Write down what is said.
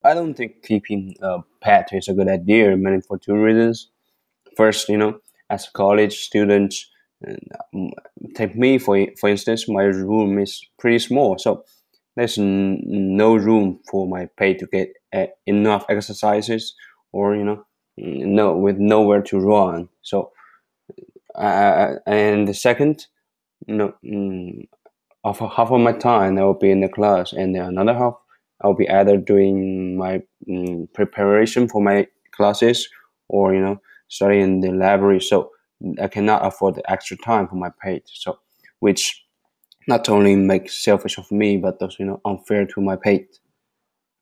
I don't think keeping a pet is a good idea, mainly for two reasons. First, as a college student, and, um, take me for instance, my room is pretty small, so there's no room for my pet to get enough exercises, or no with nowhere to run. So, and the second, you know, half of my time I will be in the class, and then another half I'll be either doing my preparation for my classes, or studying in the library. So I cannot afford the extra time for my pet. So, which not only makes selfish of me, but also unfair to my pet.